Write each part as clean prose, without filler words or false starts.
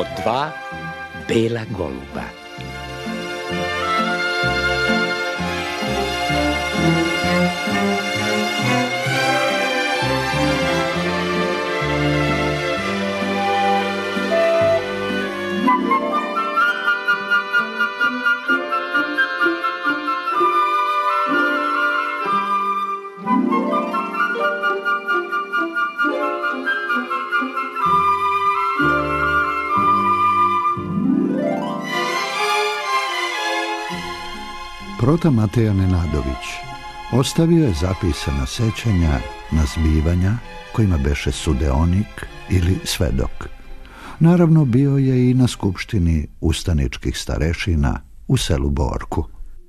od dva bela goluba. Prota Mateja Nenadović ostavio je zapisana sećanja na zbivanja kojima beše sudeonik ili svedok. Naravno, bio je i na skupštini ustaničkih starešina u selu Borku.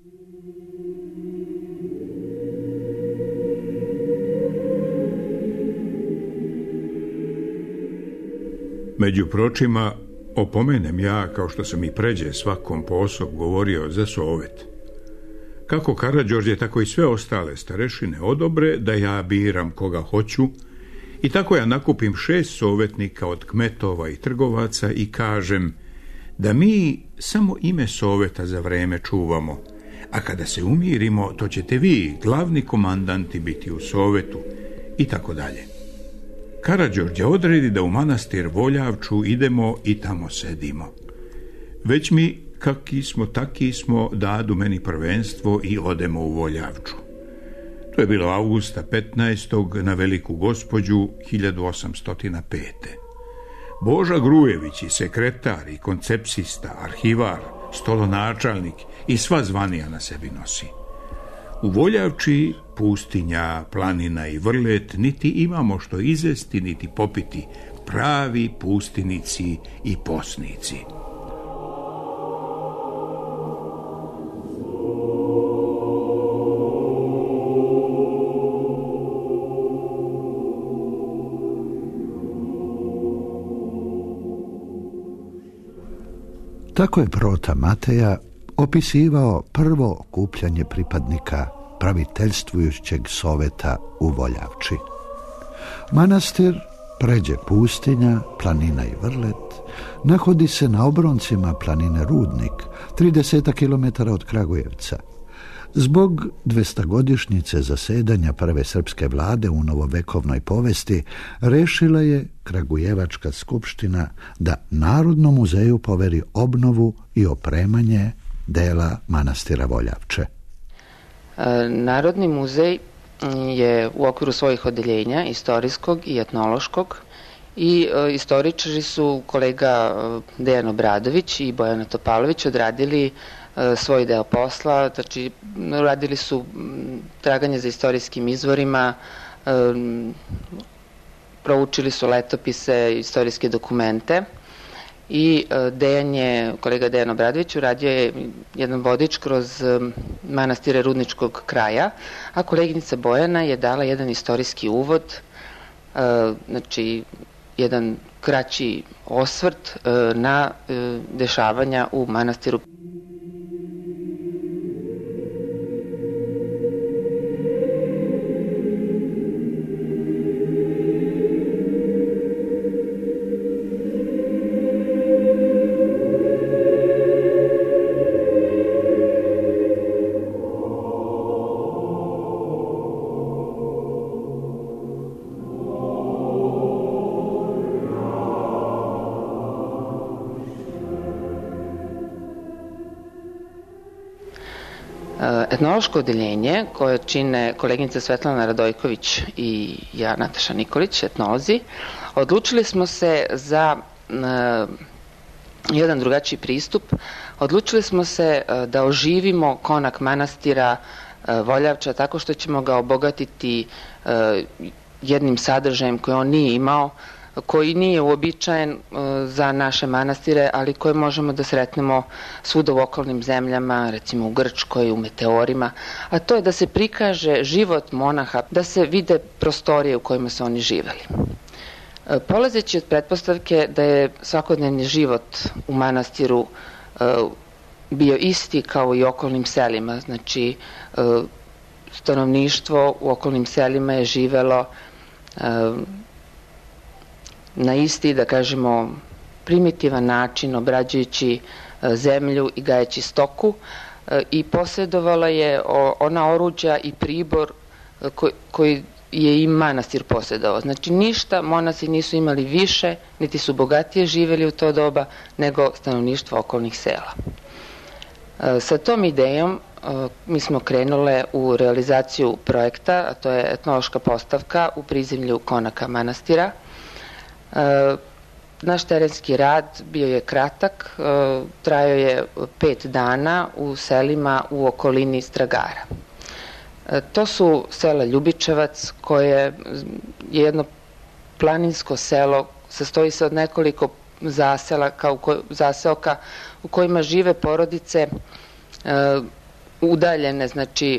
Među pročima opomenem ja, kao što sam i pređe svakom posob govorio za sovet. Kako Karađorđe, tako i sve ostale starešine odobre da ja biram koga hoću, i tako ja nakupim 6 sovetnika od kmetova i trgovaca i kažem da mi samo ime soveta za vreme čuvamo, a kada se umirimo, to ćete vi, glavni komandanti, biti u sovetu, i tako dalje. Karađorđe odredi da u manastir Voljavču idemo i tamo sedimo. Već mi, kaki smo, taki smo, dadu meni prvenstvo i odemo u Voljavču. To je bilo avgusta 15. na Veliku gospođu 1805. Boža Grujević i sekretar i koncepsista, arhivar, stolonačalnik i sva zvanija na sebi nosi. U Voljavči pustinja, planina i vrlet, niti imamo što izesti, niti popiti, pravi pustinici i posnici. Tako je Prota Mateja opisivao prvo okupljanje pripadnika praviteljstvujućeg soveta u Voljavči. Manastir, pređe pustinja, planina i vrlet, nahodi se na obroncima planine Rudnik, 30 km od Kragujevca. Zbog 200-godišnjice zasedanja prve srpske vlade u novovekovnoj povesti, rešila je Kragujevačka skupština da Narodnom muzeju poveri obnovu i opremanje dela manastira Voljavče. Narodni muzej je u okviru svojih odeljenja, istorijskog i etnološkog, i istoričari su kolega Dejan Obradović i Bojana Topalović odradili svoj deo posla, znači radili su traganje za istorijskim izvorima, proučili su letopise, istorijske dokumente, i kolega Dejan Obradović uradio je jedan vodič kroz manastire Rudničkog kraja, a koleginica Bojana je dala jedan istorijski uvod, znači jedan kraći osvrt na dešavanja u manastiru. Etnološko odeljenje, koje čine koleginica Svetlana Radojković i ja, Nataša Nikolić, etnolozi, odlučili smo se za jedan drugačiji pristup. Odlučili smo se da oživimo konak manastira Voljavča tako što ćemo ga obogatiti jednim sadržajem koji on nije imao, koji nije uobičajen za naše manastire, ali koje možemo da sretnemo svuda u okolnim zemljama, recimo u Grčkoj, u Meteorima, a to je da se prikaže život monaha, da se vide prostorije u kojima su oni živeli. Polazeći od pretpostavke da je svakodnevni život u manastiru bio isti kao i okolnim selima, znači stanovništvo u okolnim selima je živelo na isti, da kažemo, primitivan način obrađujući zemlju i gajeći stoku i posjedovala je ona oruđa i pribor koji je i manastir posjedovao. Znači ništa monasi nisu imali više, niti su bogatije živjeli u to doba nego stanovništvo okolnih sela. Sa tom idejom mi smo krenule u realizaciju projekta, a to je etnološka postavka u prizemlju konaka manastira. Naš terenski rad bio je kratak, trajao je 5 dana u selima u okolini Stragara. To su sela Ljubičevac, koje je jedno planinsko selo, sastoji se od nekoliko zaseoka u kojima žive porodice udaljene, znači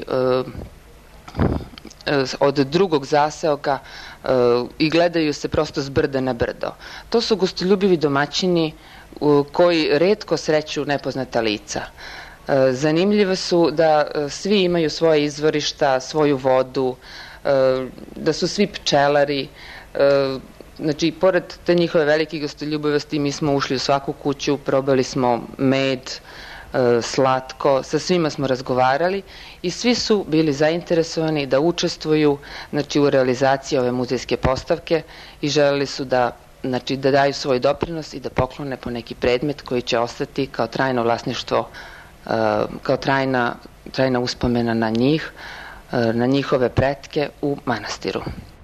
od drugog zaseoka i gledaju se prosto s brda na brdo. To su gostoljubivi domaćini koji retko sreću nepoznata lica. Zanimljivo su da svi imaju svoje izvorišta, svoju vodu, da su svi pčelari. Znači, pored te njihove velike gostoljubivosti, mi smo ušli u svaku kuću, probali smo med, slatko, sa svima smo razgovarali i svi su bili zainteresovani da učestvuju, znači, u realizaciji ove muzejske postavke i želeli su da daju svoj doprinos i da poklone po neki predmet koji će ostati kao trajno vlasništvo, kao trajna uspomena na njih, na njihove pretke u manastiru.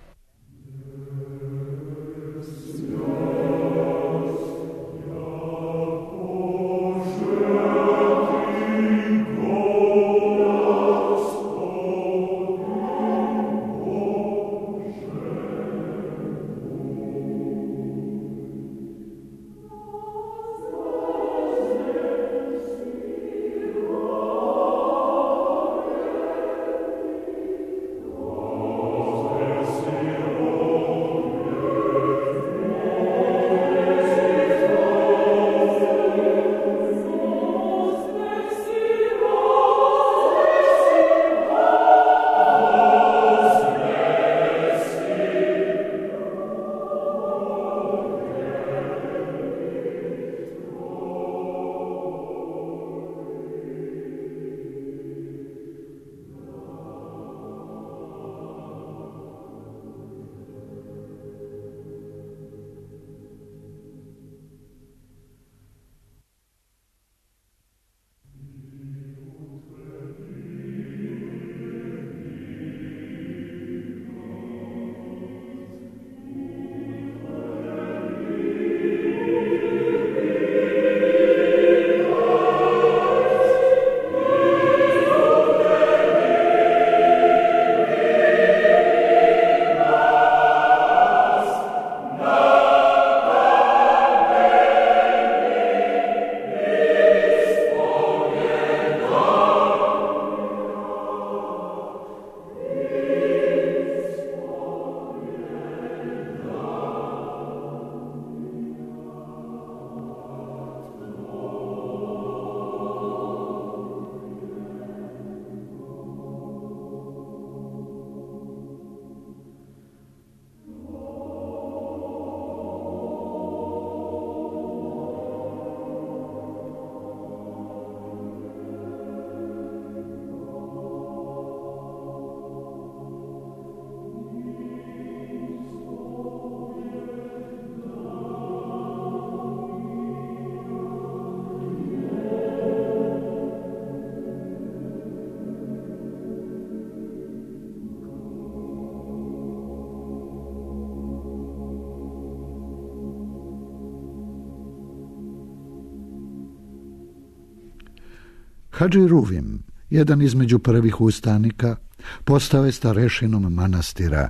Hadži Ruvim, jedan između prvih ustanika, postao je starešinom manastira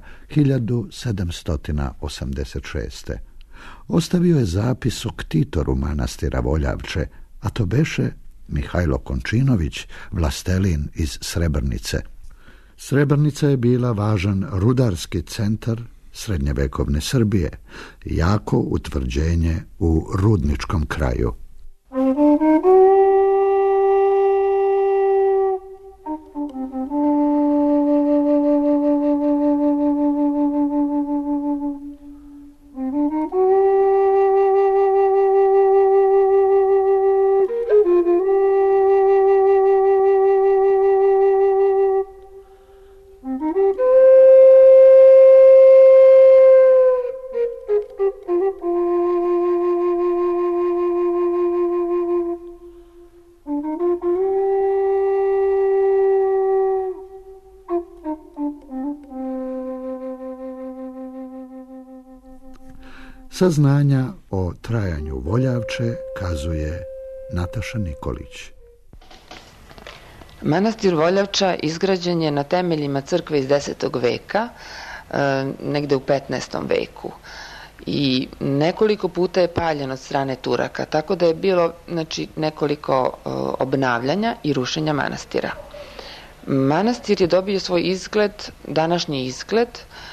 1786. Ostavio je zapis o ktitoru manastira Voljavče, a to beše Mihajlo Končinović, vlastelin iz Srebrnice. Srebrnica je bila važan rudarski centar srednjevekovne Srbije, jako utvrđenje u rudničkom kraju. Saznanja o trajanju Voljavče kazuje Nataša Nikolić. Manastir Voljavča izgrađen je na temeljima crkve iz 10. veka, negde u 15. veku. I nekoliko puta je paljen od strane Turaka, tako da je bilo nekoliko obnavljanja i rušenja manastira. Manastir je dobio svoj izgled, današnji izgled,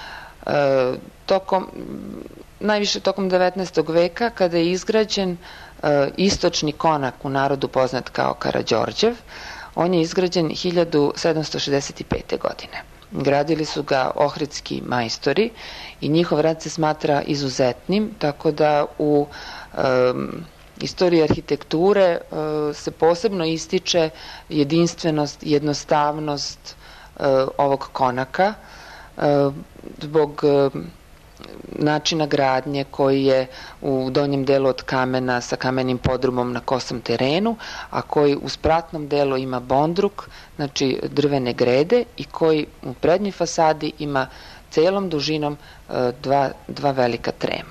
najviše tokom 19. veka, kada je izgrađen istočni konak, u narodu poznat kao Karađorđev. On je izgrađen 1765. godine. Gradili su ga ohridski majstori i njihov rad se smatra izuzetnim, tako da u istoriji arhitekture se posebno ističe jedinstvenost, jednostavnost ovog konaka zbog načina gradnje koji je u donjem delu od kamena sa kamenim podrumom na kosom terenu, a koji u spratnom delu ima bondruk, znači drvene grede, i koji u prednjoj fasadi ima celom dužinom dva velika trema.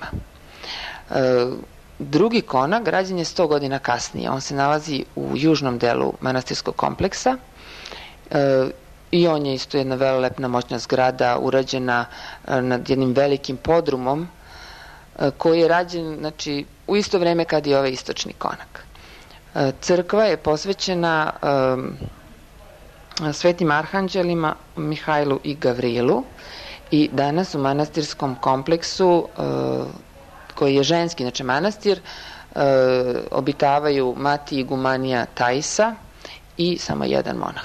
Drugi konak građen je 100 godina kasnije. On se nalazi u južnom delu manastirskog kompleksa i on je isto jedna velelepna moćna zgrada urađena nad jednim velikim podrumom koji je rađen u isto vreme kad je ovaj istočni konak. Crkva je posvećena svetim arhanđelima Mihajlu i Gavrilu i danas u manastirskom kompleksu koji je ženski, manastir, obitavaju mati igumanija Tajsa i samo jedan monah.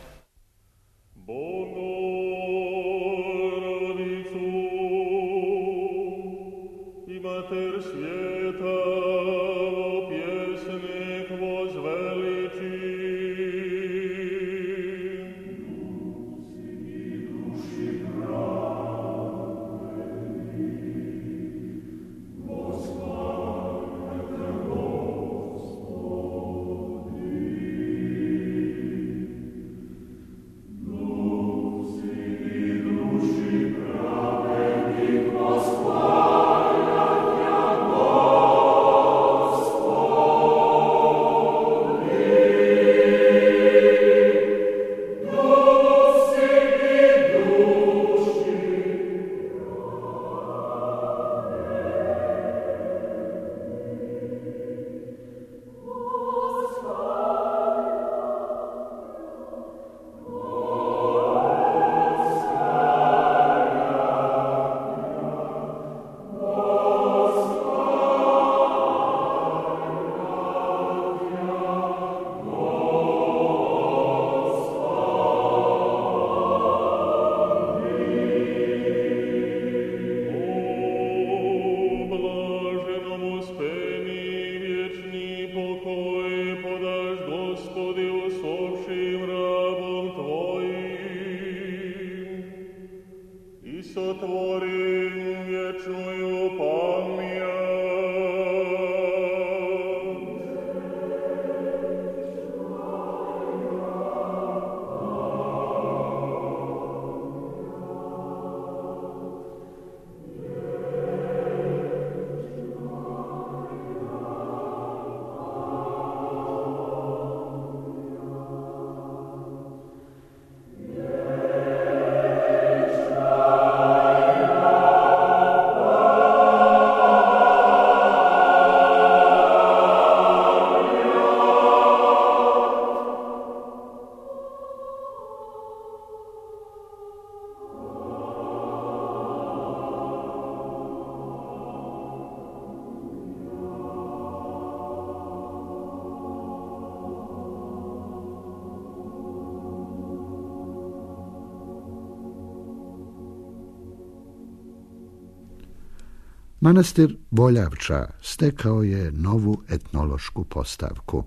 Manastir Voljavča stekao je novu etnološku postavku.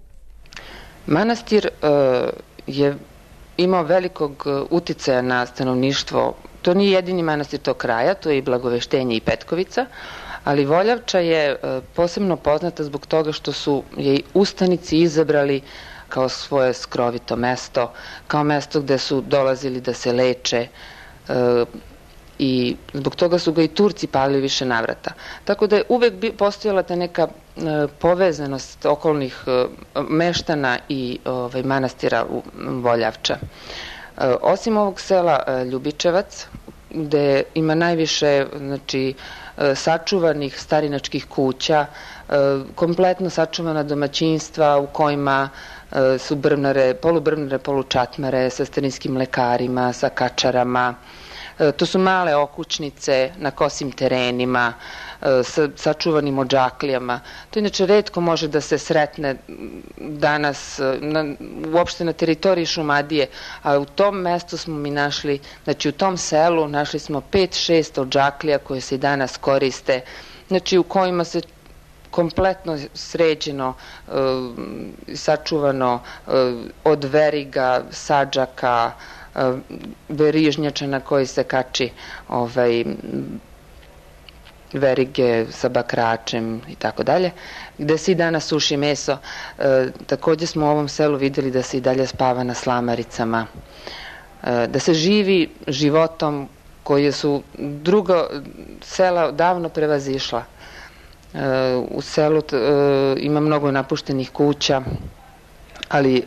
Manastir je imao velikog uticaja na stanovništvo. To nije jedini manastir tog kraja, to je i Blagoveštenje i Petkovica, ali Voljavča je posebno poznata zbog toga što su je ustanici izabrali kao svoje skrovito mesto, kao mesto gde su dolazili da se leče i zbog toga su ga i Turci palili više navrata. Tako da je uvek postojala ta neka povezanost okolnih meštana i manastira Voljavča. Osim ovog sela Ljubičevac, gde ima najviše sačuvanih starinačkih kuća, kompletno sačuvana domaćinstva u kojima su polubrvnare, polučatmare sa starinskim lekarima, sa kačarama. To su male okućnice na kosim terenima, sa sačuvanim odžaklijama. To inače retko može da se sretne danas uopšte na teritoriji Šumadije, a u tom mestu smo mi našli, znači u tom selu našli smo 5-6 odžaklija koje se i danas koriste, znači u kojima se kompletno sređeno, sačuvano od veriga, sadžaka, verižnjača na koji se kači verige sa bakračem i tako dalje, gde se i danas suši meso. Takođe smo u ovom selu videli da se i dalje spava na slamaricama, da se živi životom koje su druga sela davno prevazišla. U selu ima mnogo napuštenih kuća, ali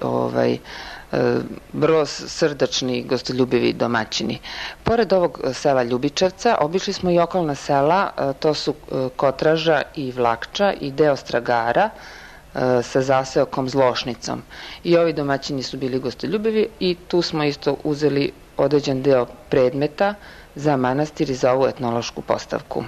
vrlo srdačni, gostoljubivi domaćini. Pored ovog sela Ljubičevca obišli smo i okolna sela, to su Kotraža i Vlakča i deo Stragara sa zaseokom Zlošnicom. I ovi domaćini su bili gostoljubivi i tu smo isto uzeli određen deo predmeta za manastir i za ovu etnološku postavku.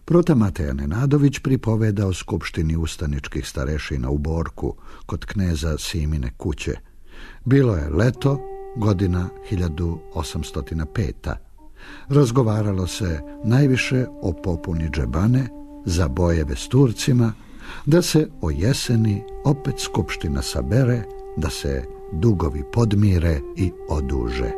Prota Mateja Nenadović pripoveda o skupštini ustaničkih starešina u Borku kod kneza Simine kuće. Bilo je leto, godina 1805. Razgovaralo se najviše o popuni džebane za bojeve s Turcima, da se o jeseni opet skupština sabere, da se dugovi podmire i oduže.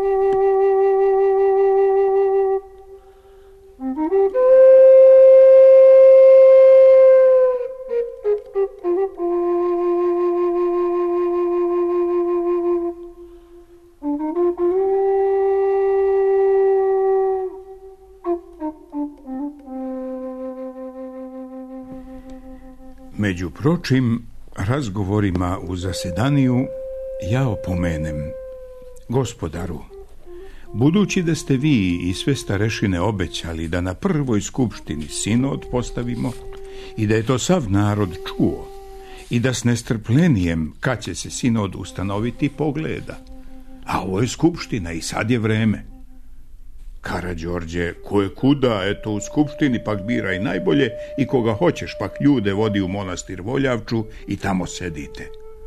Među pročim razgovorima u zasedaniju ja opomenem: Gospodaru, budući da ste vi i sve starešine obećali da na prvoj skupštini sinod postavimo i da je to sav narod čuo i da s nestrpljenjem kad će se sinod ustanoviti pogleda, a ovo je skupština i sad je vreme. Karađorđe, ko je kuda, eto u skupštini pak biraj najbolje i koga hoćeš pak ljude vodi u monastir Voljavču i tamo sedite.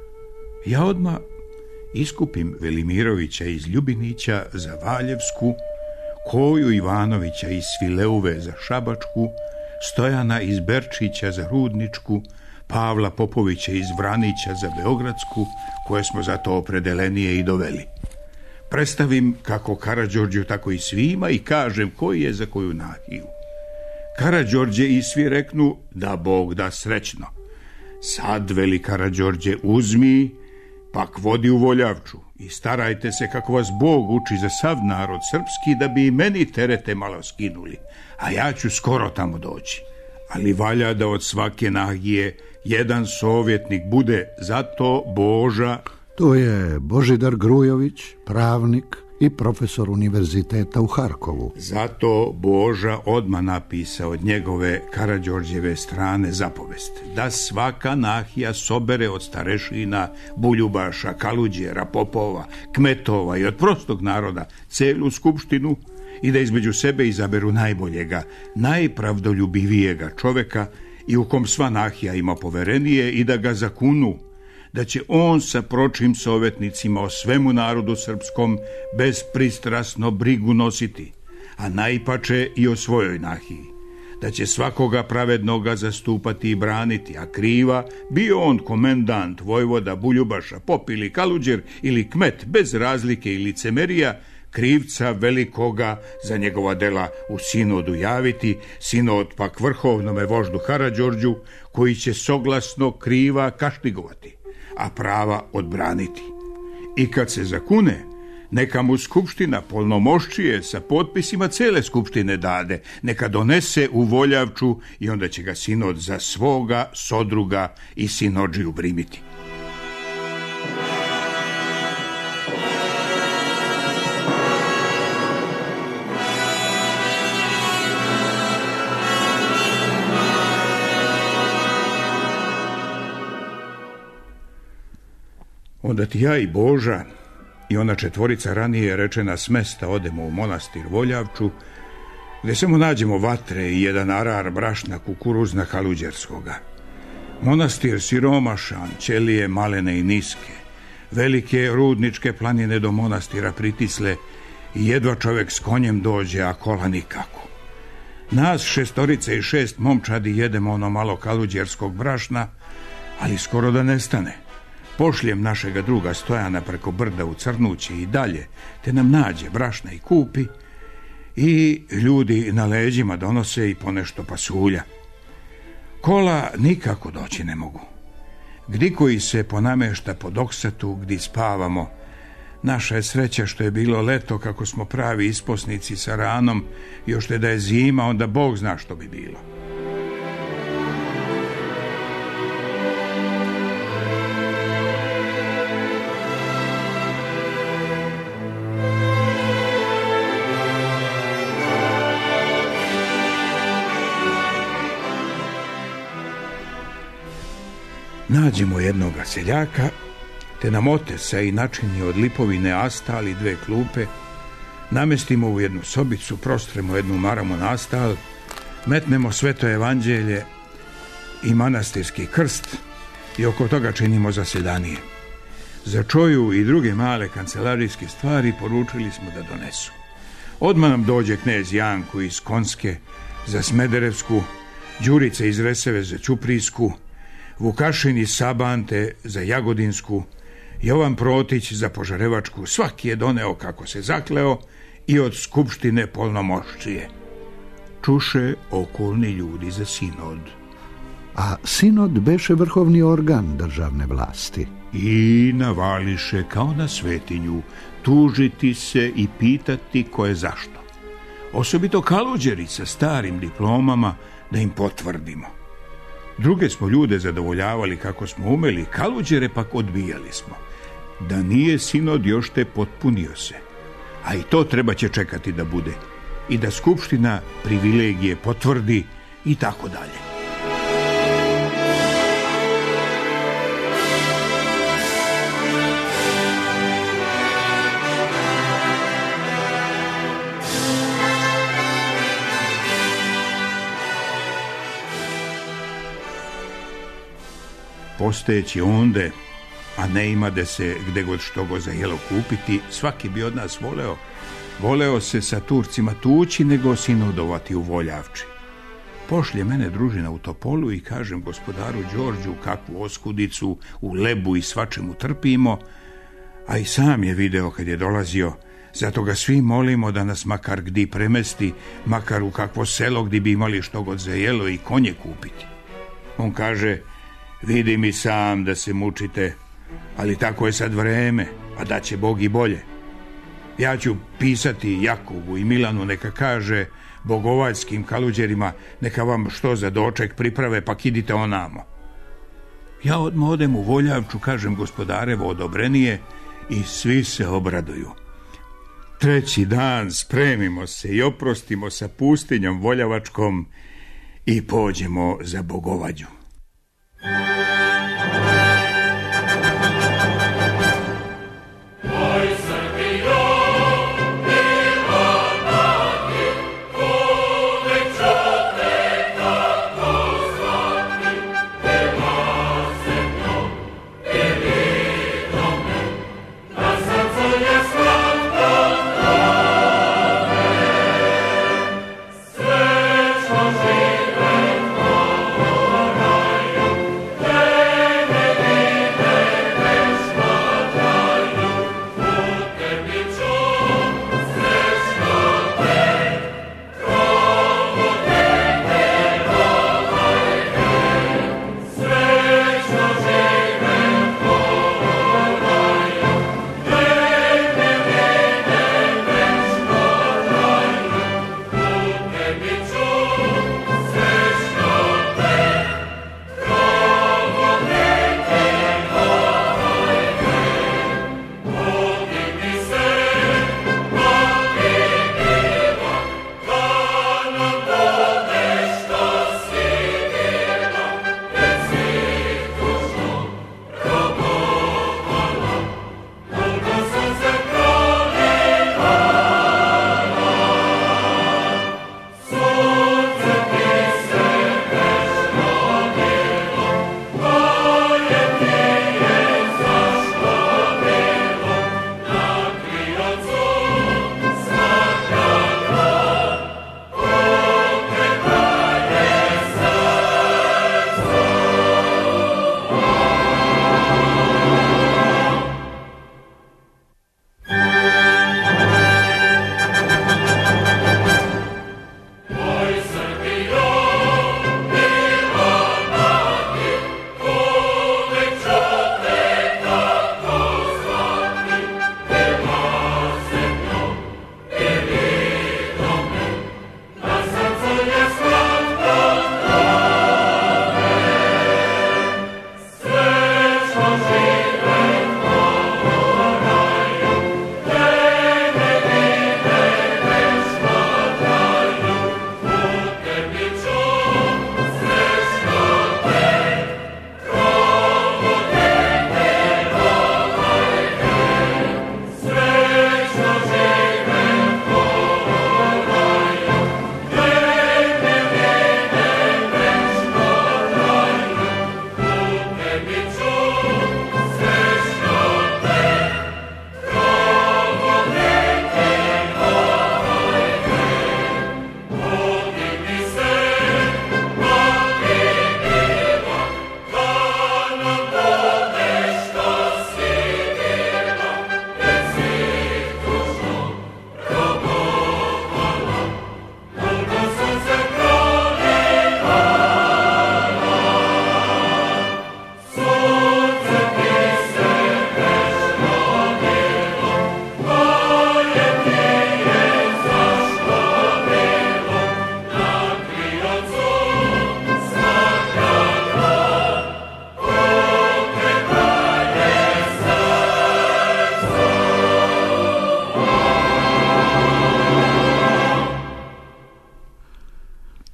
Ja odmah iskupim Velimirovića iz Ljubinića za Valjevsku, Koju Ivanovića iz Svileuve za Šabačku, Stojana iz Berčića za Rudničku, Pavla Popovića iz Vranića za Beogradsku, koje smo za to opredelenije i doveli. Predstavim kako Karađorđu, tako i svima i kažem koji je za koju nahiju. Karađorđe i svi reknu da Bog da srećno. Sad, veli Karađorđe, uzmi, pak vodi u Voljavču i starajte se kako vas Bog uči za sav narod srpski, da bi i meni terete malo skinuli, a ja ću skoro tamo doći. Ali valja da od svake nahije jedan sovjetnik bude, zato Boža. To je Božidar Grujović, pravnik i profesor univerziteta u Harkovu. Zato Boža odmah napisa od njegove Karađorđeve strane zapovest da svaka nahija sobere od starešina, buljubaša, kaluđera, popova, kmetova i od prostog naroda celu skupštinu i da između sebe izaberu najboljega, najpravdoljubivijega čoveka i u kom sva nahija ima poverenije i da ga zakunu da će on sa pročim sovjetnicima o svemu narodu srpskom bezpristrasno brigu nositi, a najpače i o svojoj nahiji, da će svakoga pravednoga zastupati i braniti, a kriva, bio on komendant, vojvoda, buljubaša, pop ili kaluđer ili kmet, bez razlike i licemerija, krivca velikoga za njegova dela u sinodu javiti, sinod pak vrhovnome voždu Karađorđu, koji će soglasno kriva kaštigovati, a prava odbraniti. I kad se zakune, neka mu skupština polnomoščije sa potpisima cele skupštine dade, neka donese u Voljavču i onda će ga sinod za svoga sodruga i sinodžiju primiti. Onda ti ja i Boža i ona četvorica ranije rečena smesta odemo u monastir Voljavču, gdje samo nađemo vatre i jedan arar brašna kukuruzna kaluđerskoga. Monastir siromašan, ćelije malene i niske, velike rudničke planine do monastira pritisle i jedva čovjek s konjem dođe, a kola nikako. Nas šestorice i 6 momčadi jedemo ono malo kaluđerskog brašna, ali skoro da nestane. Pošljem našega druga Stojana preko brda u Crnuće i dalje, te nam nađe brašna i kupi, i ljudi na leđima donose i ponešto pasulja. Kola nikako doći ne mogu. Gdi koji se ponamešta pod oksatu, gdi spavamo. Naša je sreća što je bilo leto, kako smo pravi isposnici sa ranom, još te da je zima, onda Bog zna što bi bilo. Nađemo jednoga seljaka, te nam otesa i načini od lipovine astal i 2 klupe, namestimo u jednu sobicu, prostremo jednu maramu na astal, metnemo Sveto evanđelje i manastirski krst i oko toga činimo zasedanije. Za čoju i druge male kancelarijske stvari poručili smo da donesu. Odmah nam dođe knez Janko iz Konske za Smederevsku, Đurica iz Reseve za Ćuprijsku, Vukašin iz Sabante za Jagodinsku, Jovan Protić za Požarevačku. Svaki je doneo kako se zakleo i od skupštine polnomoćije. Čuše okolni ljudi za sinod. A sinod beše vrhovni organ državne vlasti. I navališe kao na svetinju tužiti se i pitati ko je zašto. Osobito kaluđeri sa starim diplomama da im potvrdimo. Druge smo ljude zadovoljavali kako smo umeli, kaluđere pak odbijali smo. Da nije sinod još te potpunio se. A i to treba će čekati da bude. I da skupština privilegije potvrdi i tako dalje. Postojeći onde, a ne ima da se gde god što go za jelo kupiti, svaki bi od nas voleo se sa Turcima tući nego sinodovati u Voljavči. Pošlje mene družina u Topolu i kažem gospodaru Đorđu kakvu oskudicu u lebu i svačemu trpimo, a i sam je video kad je dolazio, zato ga svi molimo da nas makar gdi premesti, makar u kakvo selo gdje bi imali što god za jelo i konje kupiti. On kaže, vidi mi sam da se mučite, ali tako je sad vreme, a da će Bog i bolje. Ja ću pisati Jakovu i Milanu, neka kaže bogovaljskim kaluđerima, neka vam što za doček priprave, pa idite onamo. Ja odmah odem u Voljavču, kažem gospodarevo odobrenije i svi se obraduju. Treći dan spremimo se i oprostimo sa pustinjom Voljavačkom i pođemo za Bogovađu.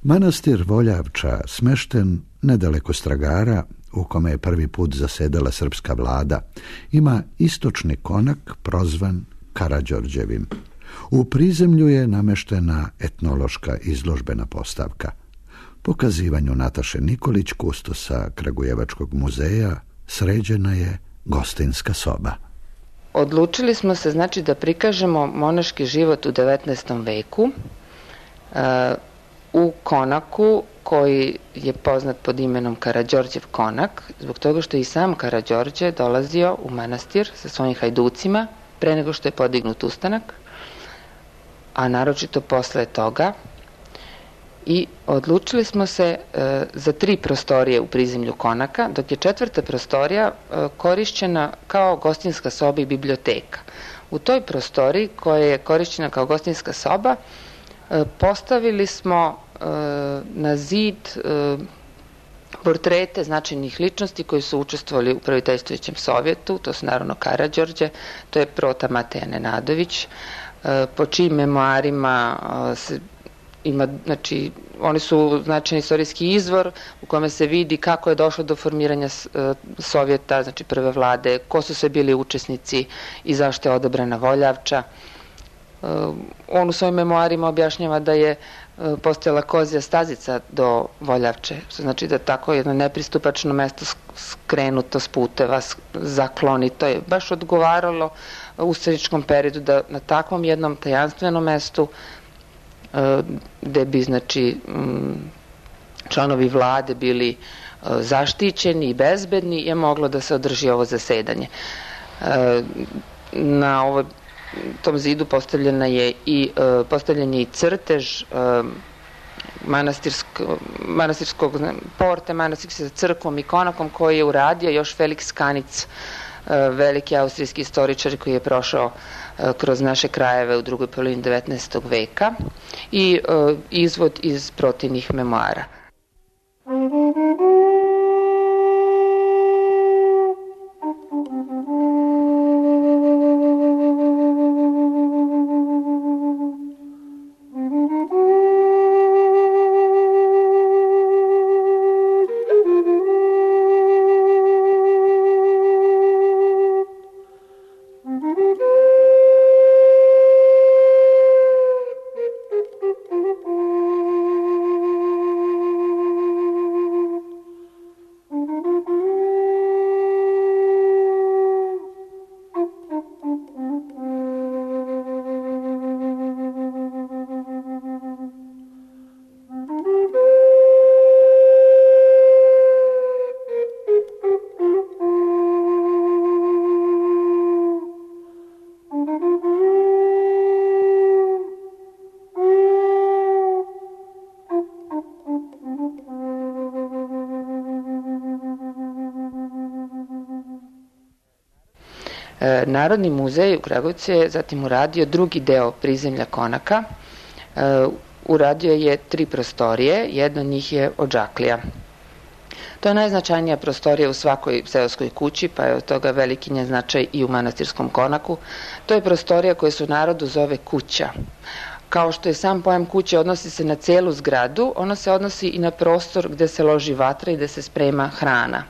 Manastir Voljavča, smešten nedaleko Stragara, u kome je prvi put zasedala srpska vlada, ima istočni konak prozvan Karađorđevim. U prizemlju je nameštena etnološka izložbena postavka. Pokazivanju Nataše Nikolić, kustosa Kragujevačkog muzeja, sređena je gostinska soba. Odlučili smo se, znači, da prikažemo monaški život u 19. veku u konaku koji je poznat pod imenom Karađorđev konak, zbog toga što je i sam Karađorđe dolazio u manastir sa svojim hajducima pre nego što je podignut ustanak, a naročito posle toga. I odlučili smo se za 3 prostorije u prizemlju konaka, dok je 4. prostorija korišćena kao gostinska soba i biblioteka. U toj prostoriji, koja je korišćena kao gostinska soba, postavili smo na zid portrete značajnih ličnosti koji su učestvovali u Prviteljstvujućem sovjetu. To su naravno Karađorđe, to je prota Mateja Nenadović, po čijim memoarima ima, znači, oni su značajni istorijski izvor u kome se vidi kako je došlo do formiranja Sovjeta, znači prve vlade, ko su sve bili učesnici i zašto je odabrana Voljavča. On u svojim memoarima objašnjava da je postojala kozja stazica do Voljavče, što znači da tako jedno nepristupačno mesto skrenuto s puteva, zaklonito je baš odgovaralo u ustaničkom periodu da na takvom jednom tajanstvenom mestu gde bi, znači, članovi vlade bili zaštićeni i bezbedni, je moglo da se održi ovo zasedanje. Na tom zidu postavljen je i crtež manastirskog porte, manastirske sa crkvom i konakom koji je uradio još Felix Kanic, veliki austrijski istoričar koji je prošao kroz naše krajeve u drugoj polovini 19. veka, i izvod iz Protinih memoara. Narodni muzej u Kragujevcu je zatim uradio drugi deo prizemlja konaka. Uradio je 3 prostorije, jedna od njih je odžaklija. To je najznačajnija prostorija u svakoj seoskoj kući, pa je od toga veliki njen značaj i u manastirskom konaku. To je prostorija koja se u narodu zove kuća. Kao što je sam pojam kuće odnosi se na celu zgradu, ono se odnosi i na prostor gde se loži vatra i gde se sprema hrana.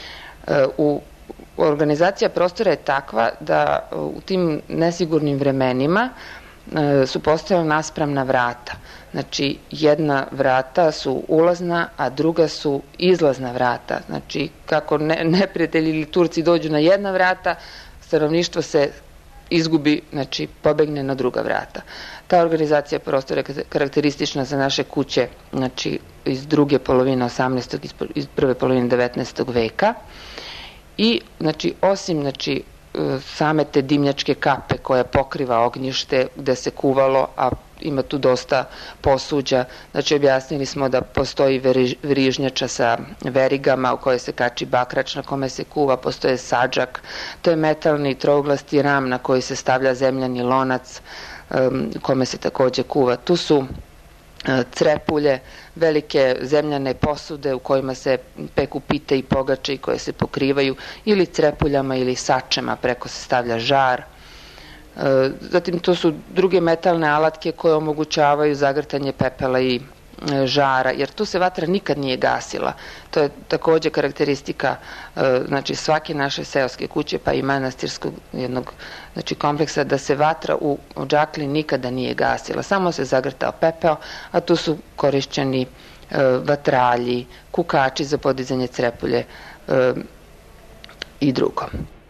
Organizacija prostora je takva da u tim nesigurnim vremenima su postojala naspravna vrata. Znači, jedna vrata su ulazna, a druga su izlazna vrata. Znači, kako neprijatelji ili Turci dođu na jedna vrata, stanovništvo se izgubi, znači pobegne na druga vrata. Ta organizacija prostora je karakteristična za naše kuće, znači iz druge polovine 18. iz prve polovine 19. veka. I, znači, osim, znači, same te dimnjačke kape koja pokriva ognjište gde se kuvalo, a ima tu dosta posuđa, znači objasnili smo da postoji verižnjača sa verigama u kojoj se kači bakrač na kome se kuva, postoje sadžak, to je metalni trouglasti ram na koji se stavlja zemljani lonac kome se takođe kuva. Tu su crepulje, velike zemljane posude u kojima se peku pite i pogače i koje se pokrivaju ili crepuljama ili sačema, preko se stavlja žar. Zatim to su druge metalne alatke koje omogućavaju zagrtanje pepela i žara, jer tu se vatra nikad nije gasila. To je takođe karakteristika znači svake naše seoske kuće, pa i manastirskog jednog znači kompleksa, da se vatra u odžakliji nikada nije gasila. Samo se zagrtao pepeo, a tu su korišćeni vatralji, kukači za podizanje crepulje i drugo.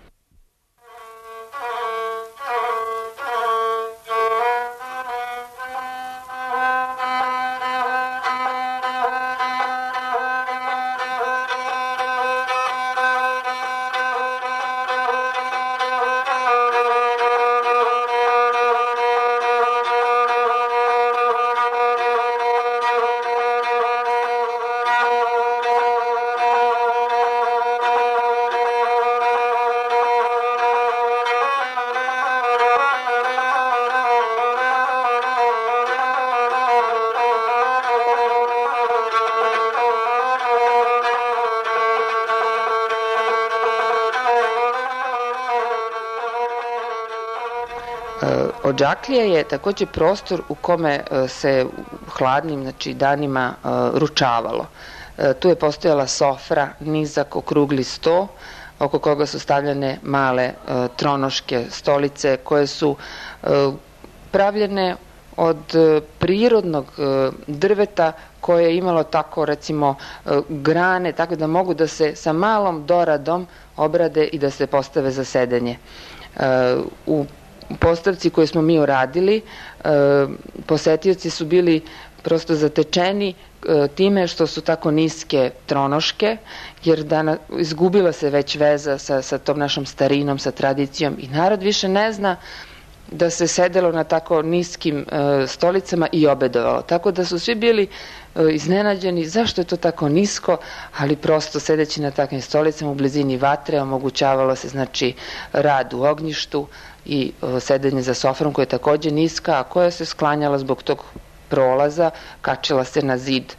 Odžaklija je takođe prostor u kome se hladnim znači, danima ručavalo. Tu je postojala sofra, nizak okrugli sto, oko koga su stavljene male tronoške stolice koje su pravljene od prirodnog drveta koje je imalo tako recimo grane, tako da mogu da se sa malom doradom obrade i da se postave za sedenje. U postavci koje smo mi uradili, posetioci su bili prosto zatečeni time što su tako niske tronoške, jer izgubila se već veza sa tom našom starinom, sa tradicijom i narod više ne zna da se sedelo na tako niskim stolicama i obedovalo. Tako da su svi bili iznenađeni zašto je to tako nisko, ali prosto sedeći na takvim stolicama u blizini vatre omogućavalo se znači rad u ognjištu i sedenje za sofrom koja je takođe niska, a koja se sklanjala zbog tog prolaza, kačila se na zid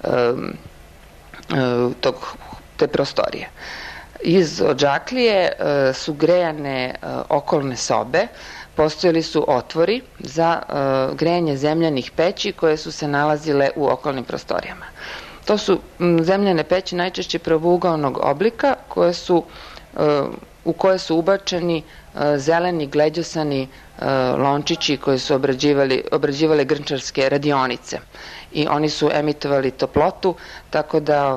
te prostorije. Iz odžaklije su grejane okolne sobe, postojali su otvori za grejanje zemljanih peći koje su se nalazile u okolnim prostorijama. To su zemljane peći najčešće pravougaonog oblika u koje su ubačeni zeleni gleđosani lončići koji su obrađivale grnčarske radionice i oni su emitovali toplotu, tako da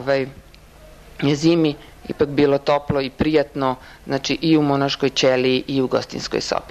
je zimi ipak bilo toplo i prijatno, znači i u monaškoj ćeliji i u gostinskoj sobi.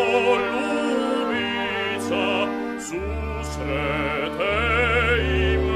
susrete im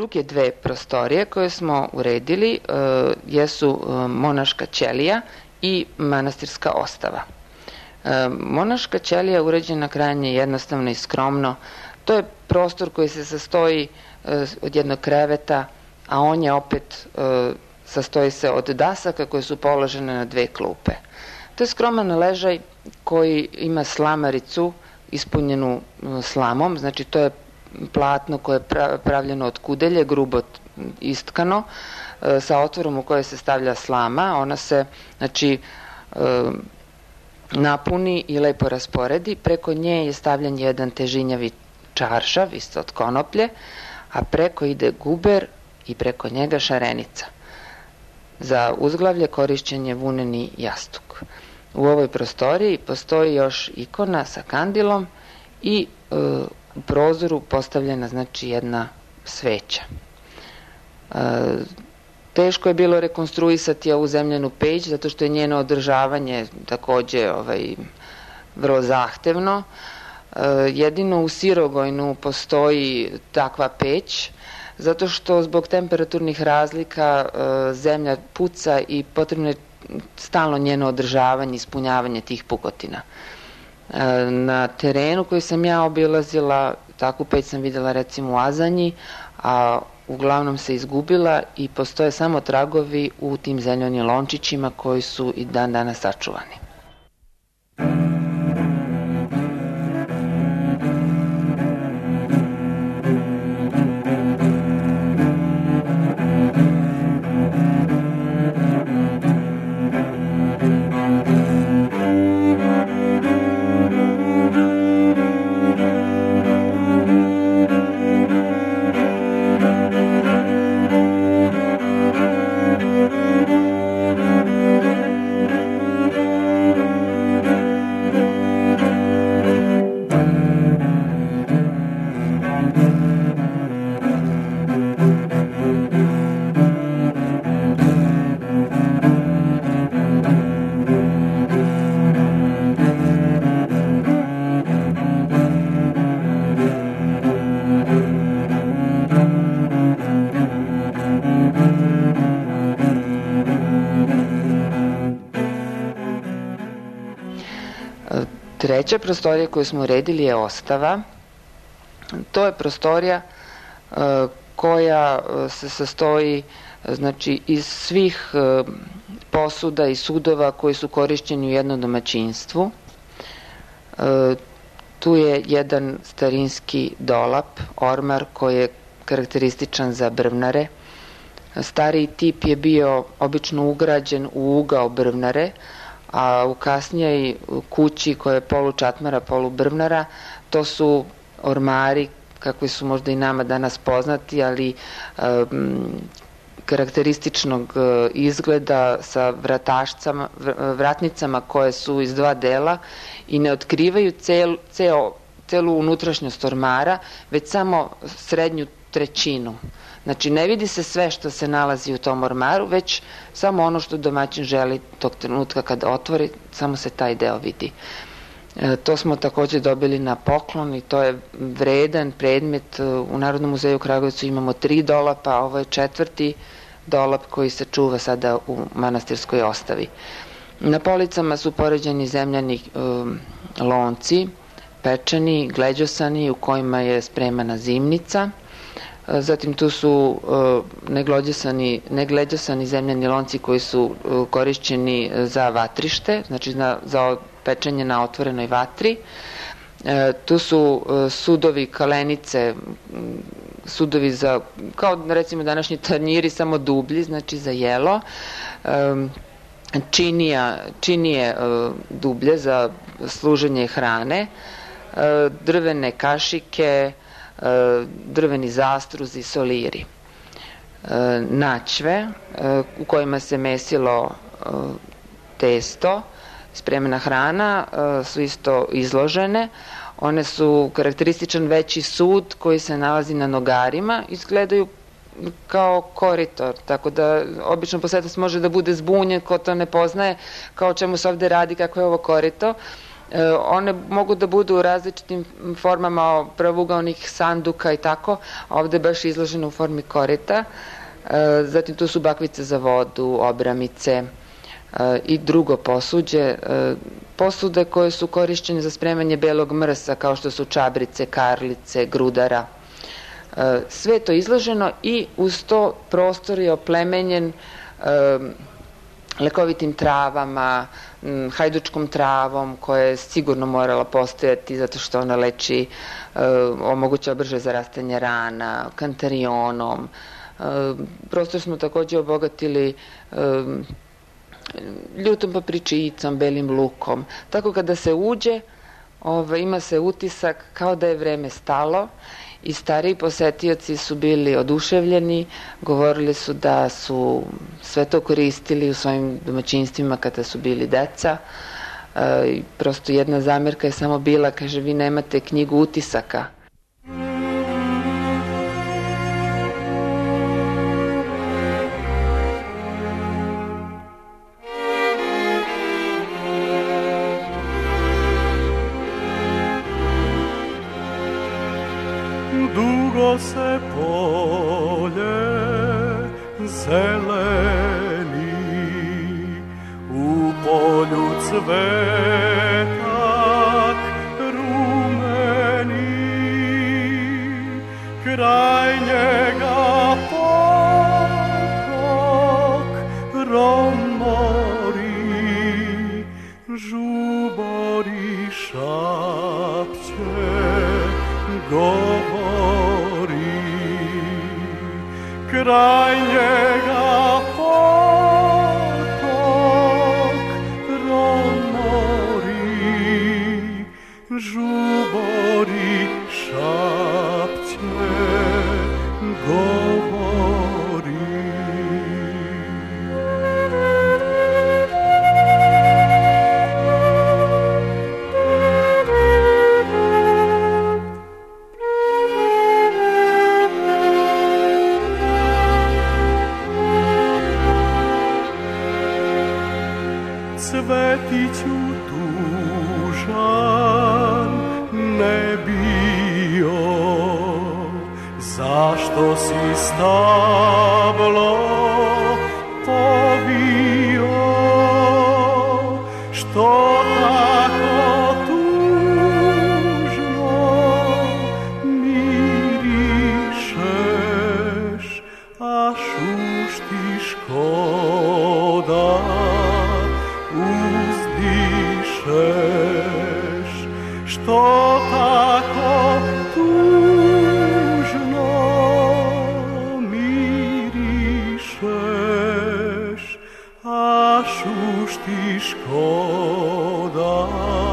druge dve prostorije koje smo uredili jesu monaška ćelija i manastirska ostava. Monaška ćelija je uređena krajnje jednostavno i skromno. To je prostor koji se sastoji od jednog kreveta, a on je opet sastoji se od dasaka koje su položene na dve klupe. To je skroman ležaj koji ima slamaricu ispunjenu slamom, znači to je platno koje je pravljeno od kudelje, grubo istkano, sa otvorom u kojoj se stavlja slama. Ona se, znači, napuni i lepo rasporedi. Preko nje je stavljen jedan težinjavi čaršav, isto od konoplje, a preko ide guber i preko njega šarenica. Za uzglavlje korišćen je vuneni jastuk. U ovoj prostoriji postoji još ikona sa kandilom i u prozoru postavljena, znači, jedna sveća. Teško je bilo rekonstruisati ovu zemljanu peć zato što je njeno održavanje takođe vrlo zahtevno. Jedino u Sirogojnu postoji takva peć zato što zbog temperaturnih razlika zemlja puca i potrebno je stalno njeno održavanje, ispunjavanje tih pukotina. Na terenu koji sam ja obilazila, takvu peć sam videla recimo u Azanji, a uglavnom se izgubila i postoje samo tragovi u tim zemljanim lončićima koji su i dan danas sačuvani. Treća prostorija koju smo uredili je ostava. To je prostorija koja se sastoji, znači, iz svih posuda i sudova koji su korišćeni u jednom domaćinstvu. Tu je jedan starinski dolap, ormar, koji je karakterističan za brvnare. Stariji tip je bio obično ugrađen u ugao brvnare, a u kasnijoj kući koja je polu čatmara, polu brvnara, to su ormari kakvi su možda i nama danas poznati, ali karakterističnog izgleda sa vratnicama koje su iz dva dela i ne otkrivaju celu unutrašnjost ormara, već samo srednju trećinu. Znači, ne vidi se sve što se nalazi u tom ormaru, već samo ono što domaćin želi tog trenutka kada otvori, samo se taj deo vidi. To smo takođe dobili na poklon i to je vredan predmet. U Narodnom muzeju u Kragujevcu imamo 3 dolapa, a ovo je 4. dolap koji se čuva sada u manastirskoj ostavi. Na policama su poređeni zemljani lonci, pečeni, gleđosani, u kojima je spremana zimnica. Zatim tu su negleđosani zemljani lonci koji su korišćeni za vatrište, znači za pečenje na otvorenoj vatri. Tu su sudovi, kalenice, sudovi za, kao recimo današnji tanjiri, samo dublji, znači za jelo. Činije dublje za služenje hrane, drvene kašike, drveni zastruzi, soliri. Načve u kojima se mesilo testo, spremena hrana, su isto izložene. One su karakterističan veći sud koji se nalazi na nogarima, izgledaju kao korito, tako da obično posetilac može da bude zbunjen ko to ne poznaje, kao o čemu se ovde radi, kako je ovo korito. One mogu da budu u različitim formama pravougaonih sanduka i tako, a ovde je baš izloženo u formi korita. Zatim tu su bakvice za vodu, obramice i drugo posuđe. Posude koje su korišćene za spremanje belog mrsa, kao što su čabrice, karlice, grudara. Sve je to izloženo i uz to prostor je oplemenjen lekovitim travama, hajdučkom travom koja je sigurno morala postojati zato što ona leči, omogućava brže zarastanje rana, kantarionom. Prostor smo takođe obogatili ljutom papričicom, belim lukom. Tako kada se uđe, ima se utisak kao da je vreme stalo i stariji posetioci su bili oduševljeni, govorili su da su sve to koristili u svojim domaćinstvima kada su bili deca. Prosto jedna zamerka je samo bila, kaže, vi nemate knjigu utisaka. Dugo se polje zeleni, u polju cvetak rumeni, kraj njega potok romori, žubori šapće, govori, kraj njega potok romori, žubori šapće, govori. Cvetiću tužan ne bio, zašto si stablo povio, što tako tužno mirišeš, a šušti škoda uzdišeš, što tako tužno mirišeš, a šušti škoda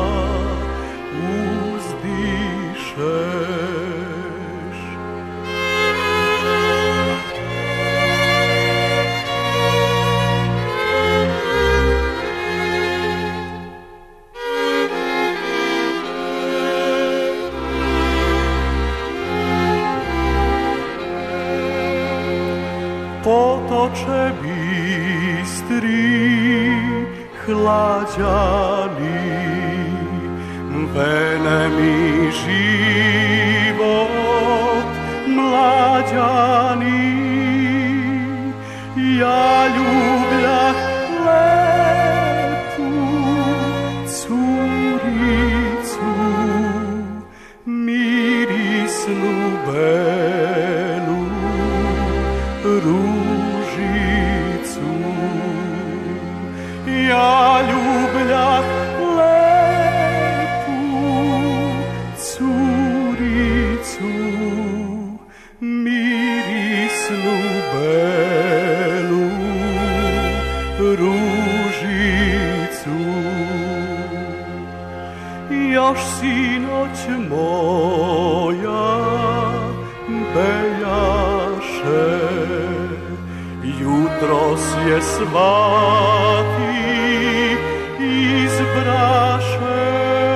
uzdišeš. Potoče bistri, hlađani, vene mi život mlađani. Ja ljubljah lepu curicu, mirisnu belu ružicu. Ja ljubljah lepu curicu, mirisnu belu ružicu. Još sinoć moja bejaše, jutros je svati izbraše,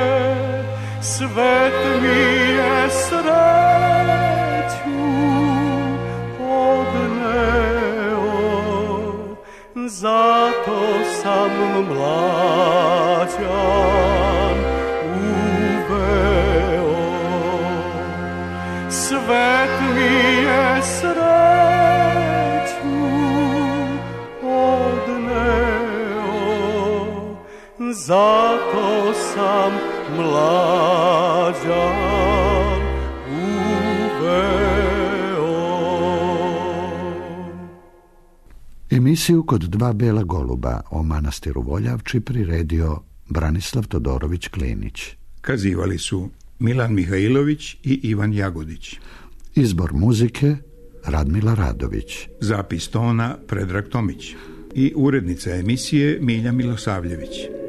svet mi je sreću odneo, zato sam mlađan svet mi je sreću odneo, zato sam mlađan uveo. Emisiju Kod dva bela goluba o manastiru Voljavči priredio Branislav Todorović Klinić. Kazivali su Milan Mihajlović i Ivan Jagodić. Izbor muzike Radmila Radović. Zapis tona Predrag Tomić. I urednica emisije Milja Milosavljević.